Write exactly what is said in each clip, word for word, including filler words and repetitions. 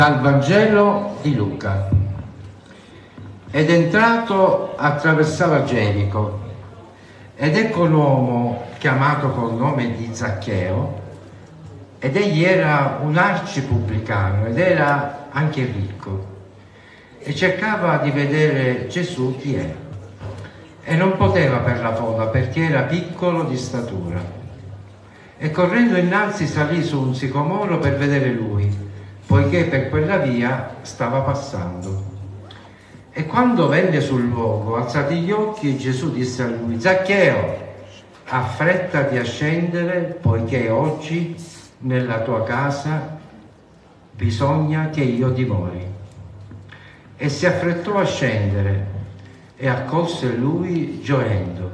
Dal Vangelo di Luca. Ed entrato attraversava Gerico, ed ecco l'uomo chiamato col nome di Zaccheo, ed egli era un arcipubblicano ed era anche ricco, e cercava di vedere Gesù chi era, e non poteva per la folla perché era piccolo di statura, e correndo innanzi salì su un sicomoro per vedere lui, poiché per quella via stava passando. E quando venne sul luogo, alzati gli occhi, Gesù disse a lui: Zaccheo, affrettati a scendere, poiché oggi nella tua casa bisogna che io dimori. E si affrettò a scendere e accolse lui gioendo.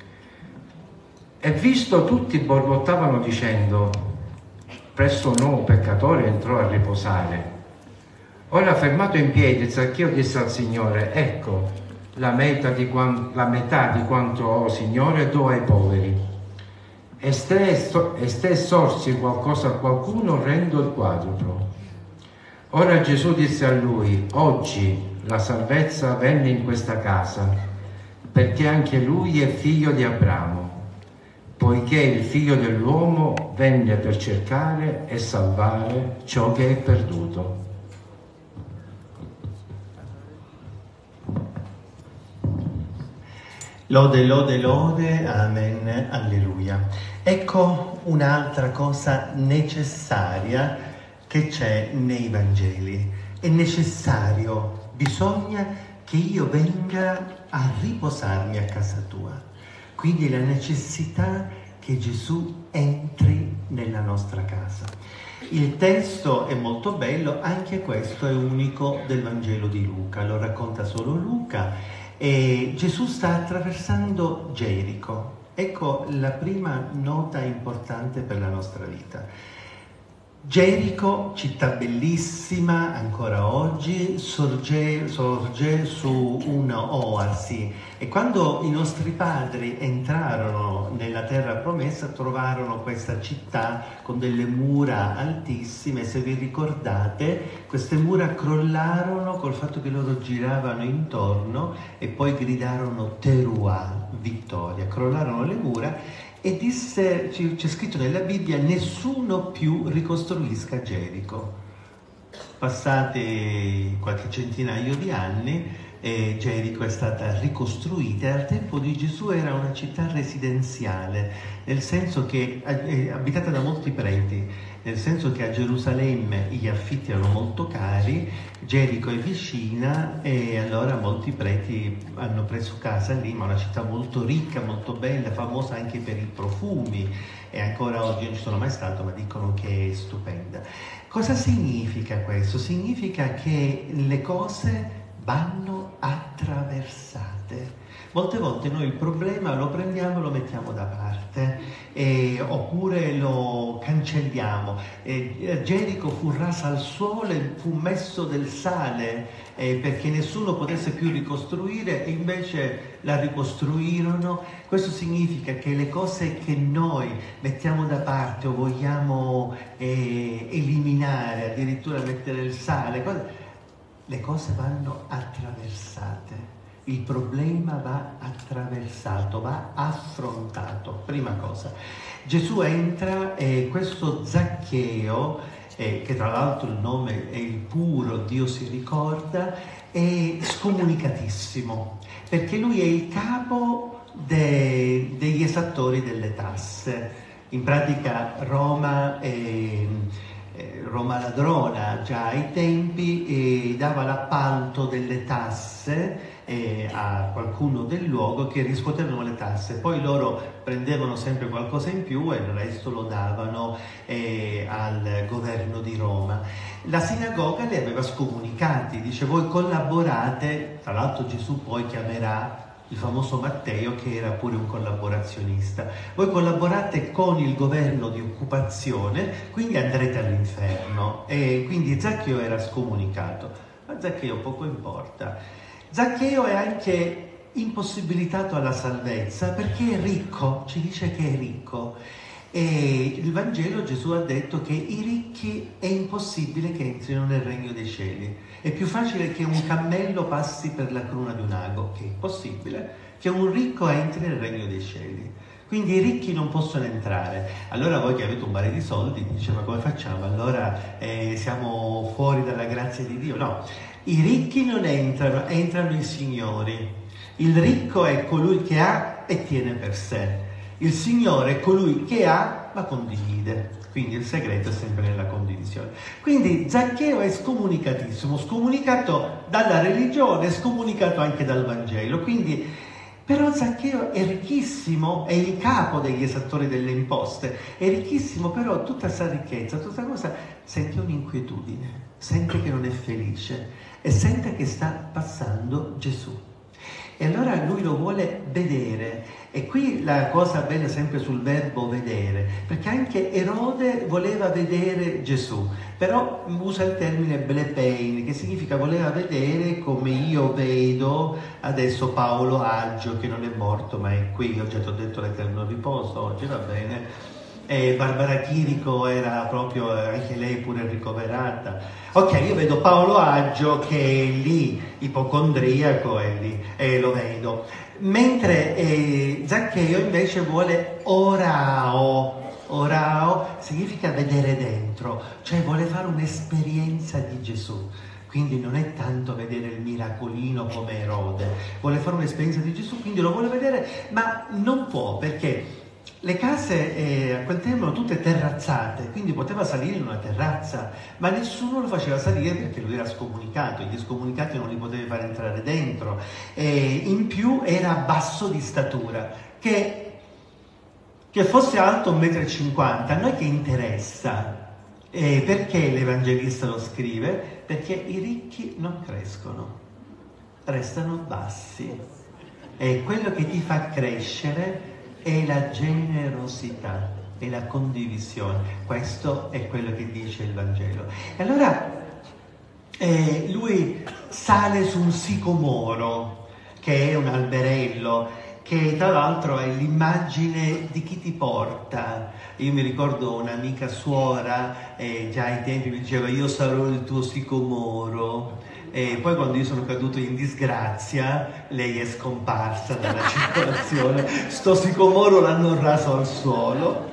E visto tutti borbottavano dicendo: presso un nuovo peccatore entrò a riposare. Ora, fermato in piedi, Zaccheo disse al Signore: ecco, la metà di, quan- la metà di quanto ho, Signore, do ai poveri. E se estorsi qualcosa a qualcuno, rendo il quadruplo. Ora Gesù disse a lui: oggi la salvezza venne in questa casa, perché anche lui è figlio di Abramo, poiché il figlio dell'uomo venne per cercare e salvare ciò che è perduto. Lode, lode, lode, amen, alleluia. Ecco un'altra cosa necessaria che c'è nei Vangeli. È necessario, bisogna che io venga a riposarmi a casa tua. Quindi la necessità che Gesù entri nella nostra casa. Il testo è molto bello, anche questo è unico del Vangelo di Luca, lo racconta solo Luca. E Gesù sta attraversando Gerico. Ecco la prima nota importante per la nostra vita. Gerico, città bellissima ancora oggi, sorge, sorge su un'oasi, e quando i nostri padri entrarono nella terra promessa trovarono questa città con delle mura altissime. Se vi ricordate, queste mura crollarono col fatto che loro giravano intorno e poi gridarono Teruah, vittoria. Crollarono le mura e disse, c'è scritto nella Bibbia, nessuno più ricostruisca Gerico. Passati qualche centinaio di anni, eh, Gerico è stata ricostruita, e al tempo di Gesù era una città residenziale, nel senso che è abitata da molti preti, nel senso che a Gerusalemme gli affitti erano molto cari, Gerico è vicina e allora molti preti hanno preso casa lì, ma è una città molto ricca, molto bella, famosa anche per i profumi, e ancora oggi non ci sono mai stato, ma dicono che è stupenda. Cosa significa questo? Significa che le cose vanno attraversate. Molte volte noi il problema lo prendiamo e lo mettiamo da parte, eh, oppure lo cancelliamo. Eh, Gerico fu rasa al suolo, fu messo del sale eh, perché nessuno potesse più ricostruire, e invece la ricostruirono. Questo significa che le cose che noi mettiamo da parte o vogliamo eh, eliminare, addirittura mettere il sale, cose, le cose vanno attraversate. Il problema va attraversato, va affrontato. Prima cosa, Gesù entra e questo Zaccheo, eh, che tra l'altro il nome è il puro, Dio si ricorda, è scomunicatissimo, perché lui è il capo de, degli esattori delle tasse. In pratica Roma è... Roma ladrona già ai tempi, e dava l'appalto delle tasse eh, a qualcuno del luogo che riscuotevano le tasse, poi loro prendevano sempre qualcosa in più e il resto lo davano eh, al governo di Roma. La sinagoga li aveva scomunicati, dice: voi collaborate. Tra l'altro Gesù poi chiamerà il famoso Matteo, che era pure un collaborazionista, voi collaborate con il governo di occupazione, quindi andrete all'inferno. E quindi Zaccheo era scomunicato, ma Zaccheo poco importa. Zaccheo è anche impossibilitato alla salvezza perché è ricco, ci dice che è ricco, E il Vangelo Gesù ha detto che i ricchi è impossibile che entrino nel regno dei cieli. È più facile che un cammello passi per la cruna di un ago, che è possibile, che un ricco entri nel regno dei cieli. Quindi i ricchi non possono entrare. Allora voi che avete un mare di soldi, dice, ma come facciamo? Allora eh, siamo fuori dalla grazia di Dio? No, i ricchi non entrano, entrano i signori. Il ricco è colui che ha e tiene per sé. Il Signore è colui che ha ma condivide, quindi il segreto è sempre nella condivisione. Quindi Zaccheo è scomunicatissimo, scomunicato dalla religione, scomunicato anche dal Vangelo. Quindi, però Zaccheo è ricchissimo, è il capo degli esattori delle imposte, è ricchissimo, però tutta questa ricchezza, tutta questa cosa, sente un'inquietudine, sente che non è felice e sente che sta passando Gesù. E allora lui lo vuole vedere. E qui la cosa bella sempre sul verbo vedere, perché anche Erode voleva vedere Gesù, però usa il termine blepein, che significa voleva vedere come io vedo adesso Paolo Aggio, che non è morto ma è qui, io già ti ho detto l'eterno riposo oggi, va bene. E Barbara Chirico era proprio, anche lei pure ricoverata. Ok, io vedo Paolo Aggio che è lì, ipocondriaco, è lì, e lo vedo. Mentre eh, Zaccheo invece vuole orao. Orao significa vedere dentro, cioè vuole fare un'esperienza di Gesù. Quindi non è tanto vedere il miracolino come Erode, vuole fare un'esperienza di Gesù, quindi lo vuole vedere, ma non può, perché le case eh, a quel tempo erano tutte terrazzate, quindi poteva salire in una terrazza, ma nessuno lo faceva salire perché lui era scomunicato, gli scomunicati non li potevi fare entrare dentro, e in più era basso di statura, che, che fosse alto un metro e cinquanta, a noi che interessa? Eh, perché l'Evangelista lo scrive? Perché i ricchi non crescono, restano bassi, e quello che ti fa crescere è la generosità, è la condivisione. Questo è quello che dice il Vangelo. E allora eh, lui sale su un sicomoro, che è un alberello, che tra l'altro è l'immagine di chi ti porta. Io mi ricordo un'amica suora, eh, già ai tempi mi diceva: io sarò il tuo sicomoro. E poi quando io sono caduto in disgrazia, lei è scomparsa dalla circolazione, sto sicomoro l'hanno raso al suolo.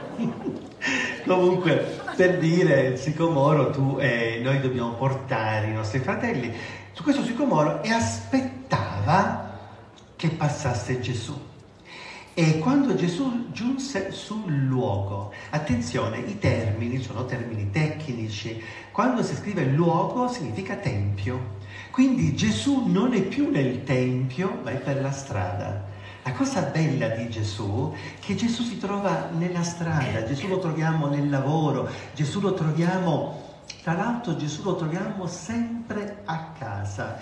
Comunque, per dire, il sicomoro, tu, eh, noi dobbiamo portare i nostri fratelli su questo sicomoro, e aspettava che passasse Gesù. E quando Gesù giunse sul luogo, attenzione, i termini sono termini tecnici, quando si scrive luogo significa tempio. Quindi Gesù non è più nel tempio, ma è per la strada. La cosa bella di Gesù è che Gesù si trova nella strada, Gesù lo troviamo nel lavoro, Gesù lo troviamo, tra l'altro Gesù lo troviamo sempre a casa.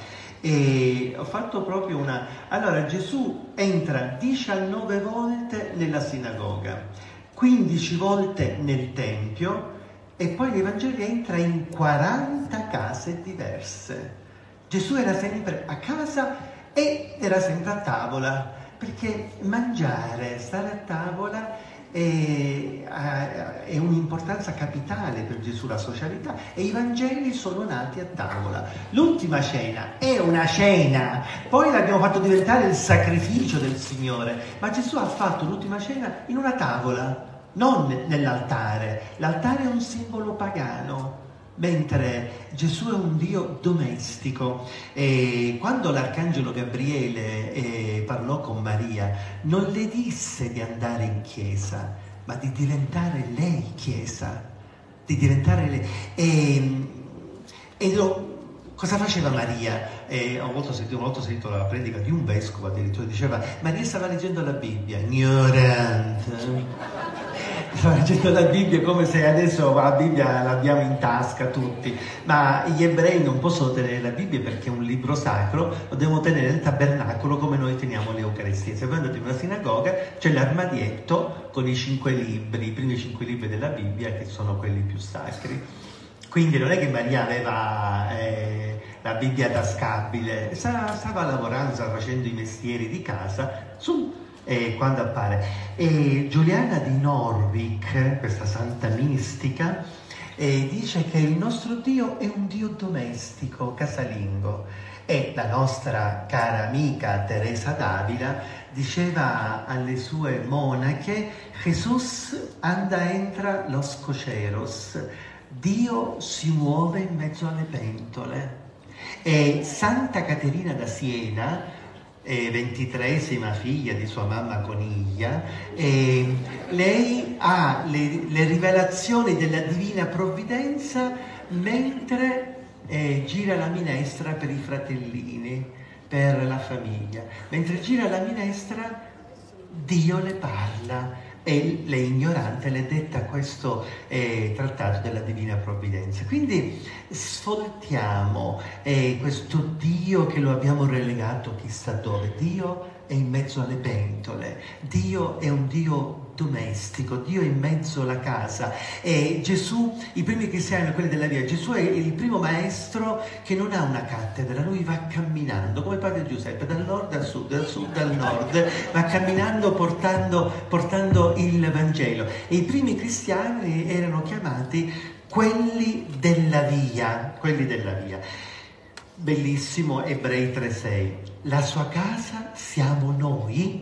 E ho fatto proprio una... Allora Gesù entra diciannove volte nella sinagoga, quindici volte nel tempio, e poi nei Vangeli entra in quaranta case diverse. Gesù era sempre a casa e era sempre a tavola, perché mangiare, stare a tavola è, è un'importanza capitale per Gesù, la socialità, e i Vangeli sono nati a tavola. L'ultima cena è una cena, poi l'abbiamo fatto diventare il sacrificio del Signore, ma Gesù ha fatto l'ultima cena in una tavola, non nell'altare. L'altare è un simbolo pagano, mentre Gesù è un Dio domestico. E quando l'Arcangelo Gabriele eh, parlò con Maria, non le disse di andare in chiesa, ma di diventare lei chiesa, di diventare lei. E, e lo, cosa faceva Maria? Eh, ho molto sentito, molto sentito la predica di un vescovo, addirittura diceva: Maria stava leggendo la Bibbia, ignorante. Stava leggendo la Bibbia come se adesso la Bibbia l'abbiamo in tasca tutti, ma gli ebrei non possono tenere la Bibbia perché è un libro sacro, lo devono tenere nel tabernacolo come noi teniamo le Eucaristie. Se voi andate in una sinagoga c'è l'armadietto con i cinque libri, i primi cinque libri della Bibbia, che sono quelli più sacri. Quindi non è che Maria aveva eh, la Bibbia tascabile, stava, stava lavorando, stava facendo i mestieri di casa su, eh, quando appare. E Giuliana di Norwich, questa santa mistica, eh, dice che il nostro Dio è un Dio domestico, casalingo. E la nostra cara amica Teresa d'Avila diceva alle sue monache: Jesús anda entra los cocheros, Dio si muove in mezzo alle pentole. E Santa Caterina da Siena, eh, ventitreesima figlia di sua mamma Coniglia, eh, lei ha le, le rivelazioni della divina provvidenza mentre eh, gira la minestra per i fratellini, per la famiglia. Mentre gira la minestra, Dio le parla e le ignorante le detta questo eh, trattato della divina provvidenza. Quindi sfoltiamo eh, questo Dio che lo abbiamo relegato chissà dove. Dio è in mezzo alle pentole, Dio è un Dio domestico, Dio è in mezzo alla casa. E Gesù, i primi cristiani, quelli della via, Gesù è il primo maestro che non ha una cattedra, lui va camminando, come padre Giuseppe, dal nord al sud, dal sud al nord, va camminando portando, portando il Vangelo. E i primi cristiani erano chiamati quelli della via, quelli della via. Bellissimo, Ebrei tre sei. La sua casa siamo noi,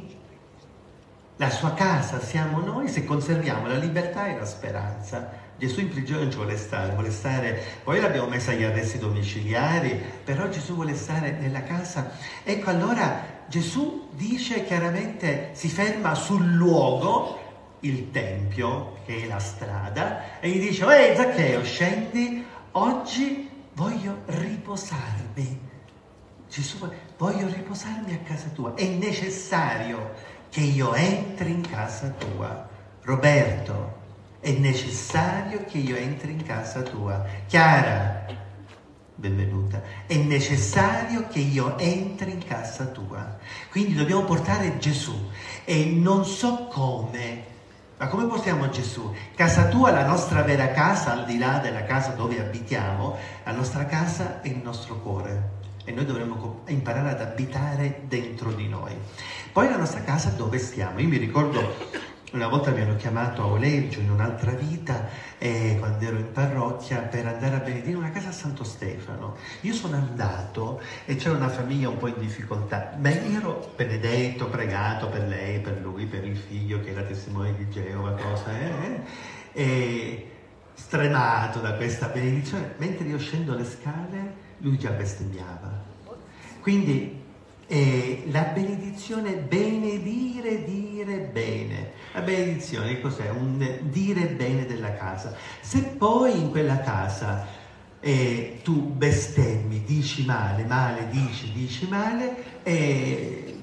la sua casa siamo noi se conserviamo la libertà e la speranza. Gesù in prigione non ci vuole stare, vuole stare, poi l'abbiamo messa agli arresti domiciliari, però Gesù vuole stare nella casa. Ecco, allora Gesù dice chiaramente, si ferma sul luogo, il Tempio, che è la strada, e gli dice: ehi Zaccheo, scendi, oggi voglio riposarmi. Gesù, voglio riposarmi a casa tua, è necessario che io entri in casa tua. Roberto, è necessario che io entri in casa tua. Chiara, benvenuta, è necessario che io entri in casa tua. Quindi dobbiamo portare Gesù, e non so come, ma come portiamo Gesù? Casa tua, la nostra vera casa, al di là della casa dove abitiamo, la nostra casa è il nostro cuore. E noi dovremmo imparare ad abitare dentro di noi. Poi la nostra casa dove stiamo? Io mi ricordo una volta mi hanno chiamato a Oleggio in un'altra vita, eh, quando ero in parrocchia, per andare a benedire una casa a Santo Stefano. Io sono andato e c'era una famiglia un po' in difficoltà, ma io ero benedetto, pregato per lei, per lui, per il figlio che era testimone di Geova, cosa, eh? E stremato da questa benedizione, mentre io scendo le scale, lui già bestemmiava. Quindi eh, la benedizione, benedire, dire bene. La benedizione cos'è? Un dire bene della casa. Se poi in quella casa eh, tu bestemmi, dici male, male, dici, dici male, eh,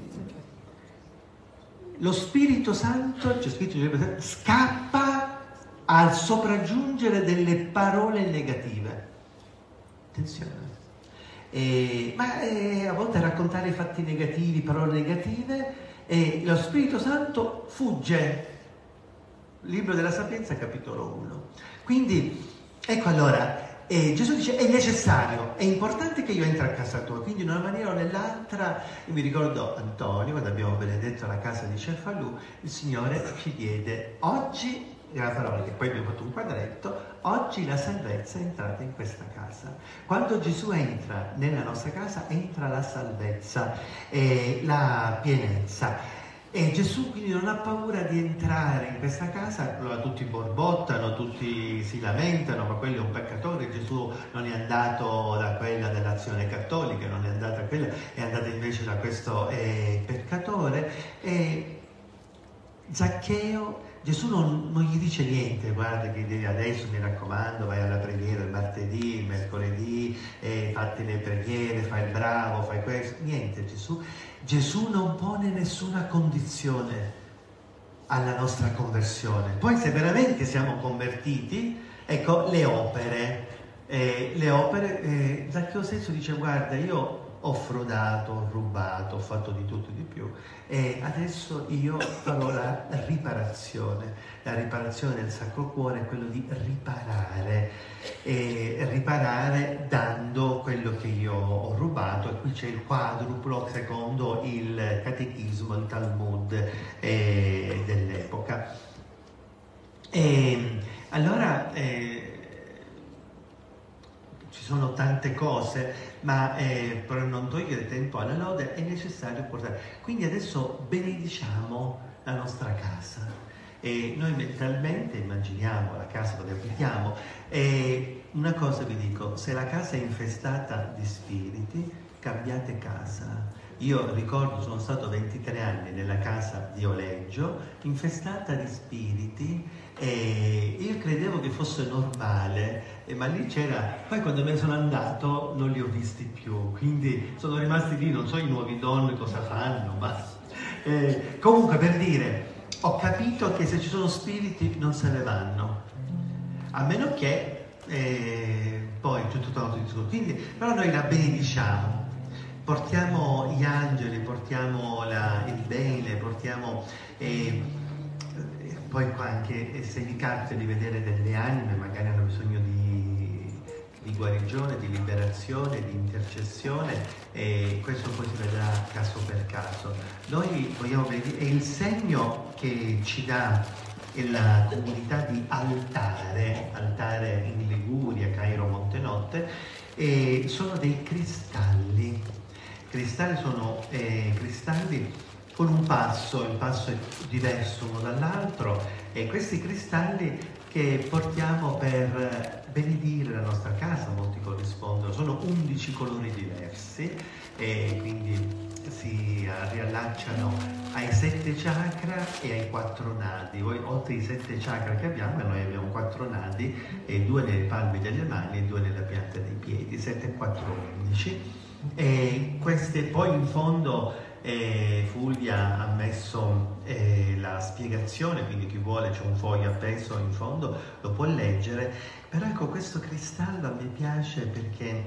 lo Spirito Santo, c'è scritto, scappa al sopraggiungere delle parole negative. Attenzione. Eh, ma eh, a volte raccontare fatti negativi, parole negative, e lo Spirito Santo fugge. Libro della Sapienza, capitolo uno. Quindi, ecco allora, eh, Gesù dice: è necessario, è importante che io entri a casa tua. Quindi in una maniera o nell'altra, io mi ricordo Antonio, quando abbiamo benedetto la casa di Cefalù, il Signore ci diede: oggi, la parola che poi abbiamo fatto un quadretto, oggi la salvezza è entrata in questa casa. Quando Gesù entra nella nostra casa, entra la salvezza e la pienezza. E Gesù quindi non ha paura di entrare in questa casa. Allora tutti borbottano, tutti si lamentano, ma quello è un peccatore. Gesù non è andato da quella dell'Azione Cattolica, non è andato a quella, è andato invece da questo eh, peccatore. E Zaccheo, Gesù non, non gli dice niente: guarda che devi adesso, mi raccomando, vai alla preghiera il martedì, il mercoledì, eh, fatti le preghiere, fai il bravo, fai questo. Niente, Gesù. Gesù non pone nessuna condizione alla nostra conversione. Poi se veramente siamo convertiti, ecco, le opere. Eh, le opere, eh, Zaccheo stesso dice: guarda, io ho frodato, ho rubato, ho fatto di tutto e di più, e adesso io farò la riparazione. La riparazione del Sacro Cuore è quello di riparare, e riparare dando quello che io ho rubato, e qui c'è il quadruplo secondo il catechismo, il Talmud eh, dell'epoca. E allora eh, ci sono tante cose, ma eh, per non togliere tempo alla lode è necessario portare. Quindi adesso benediciamo la nostra casa. E noi mentalmente immaginiamo la casa dove abitiamo, e una cosa vi dico: se la casa è infestata di spiriti, cambiate casa. Io ricordo, sono stato ventitré anni nella casa di Oleggio, infestata di spiriti, e io credevo che fosse normale, eh, ma lì c'era. Poi quando me ne sono andato non li ho visti più, quindi sono rimasti lì, non so i nuovi don cosa fanno, ma eh, comunque, per dire, ho capito che se ci sono spiriti non se ne vanno, a meno che eh, poi c'è tutto un altro discorso. Quindi, però noi la benediciamo, portiamo gli angeli, portiamo la, il bene, portiamo eh, eh, poi qua anche eh, se vi capita di vedere delle anime, magari hanno bisogno di, di guarigione, di liberazione, di intercessione, e questo poi si vedrà caso per caso. Noi vogliamo vedere, è il segno che ci dà la comunità di Altare, Altare in Liguria, Cairo, Montenotte, e sono dei cristalli. Cristalli sono eh, cristalli con un passo, il passo è diverso uno dall'altro, e questi cristalli che portiamo per benedire la nostra casa, molti corrispondono, sono undici colori diversi, e quindi si riallacciano ai sette chakra e ai quattro nadi. Voi, oltre ai sette chakra che abbiamo, noi abbiamo quattro nadi, e due nelle palme delle mani e due nella pianta dei piedi, sette e quattro, undici. E queste poi in fondo eh, Fulvia ha messo eh, la spiegazione, quindi chi vuole, c'è un foglio appeso in fondo, lo può leggere. Però ecco, questo cristallo a me piace perché,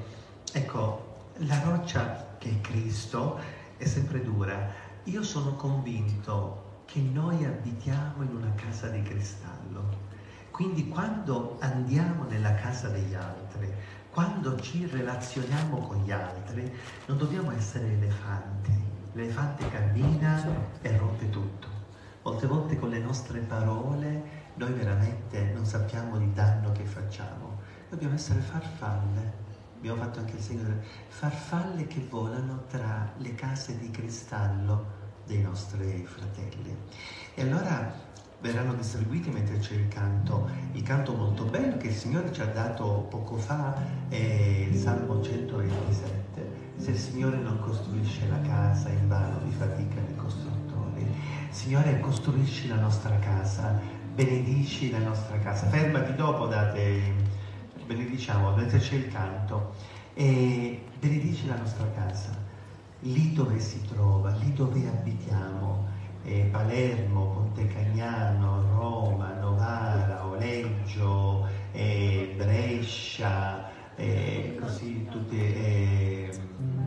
ecco, la roccia che è Cristo è sempre dura. Io sono convinto che noi abitiamo in una casa di cristallo, quindi quando andiamo nella casa degli altri, quando ci relazioniamo con gli altri, non dobbiamo essere elefanti. L'elefante cammina e rompe tutto. Molte volte con le nostre parole noi veramente non sappiamo il danno che facciamo. Dobbiamo essere farfalle. Abbiamo fatto anche il segno delle farfalle che volano tra le case di cristallo dei nostri fratelli. E allora verranno distribuiti mentre c'è il canto, il canto molto bello che il Signore ci ha dato poco fa, è il Salmo centoventisette. Se il Signore non costruisce la casa, invano vi faticano i costruttori. Signore, costruisci la nostra casa, benedici la nostra casa. Fermati dopo, date, benediciamo, mentre c'è il canto, e benedici la nostra casa, lì dove si trova, lì dove abitiamo. Eh, Palermo, Ponte Cagnano, Roma, Novara, Oleggio, eh, Brescia, eh, così tutte. Eh,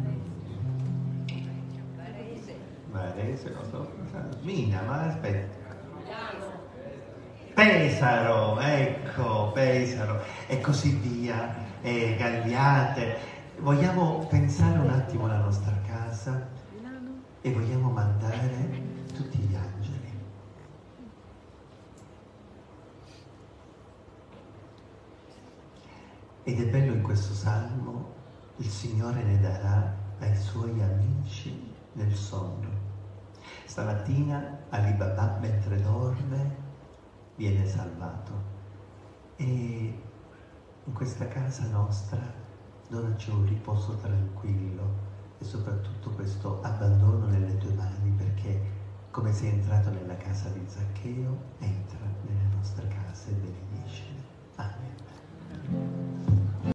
Varese, non so, Mina, ma aspetta. Pesaro, ecco, Pesaro, e così via, eh, Gagliate. Vogliamo pensare un attimo alla nostra casa e vogliamo mandare tutti gli angeli. Ed è bello in questo salmo: il Signore ne darà ai suoi amici nel sonno. Stamattina Ali Baba, mentre dorme, viene salvato, e in questa casa nostra donaci un riposo tranquillo, e soprattutto questo abbandono nelle tue mani, perché come sei entrato nella casa di Zaccheo, entra nelle nostre case.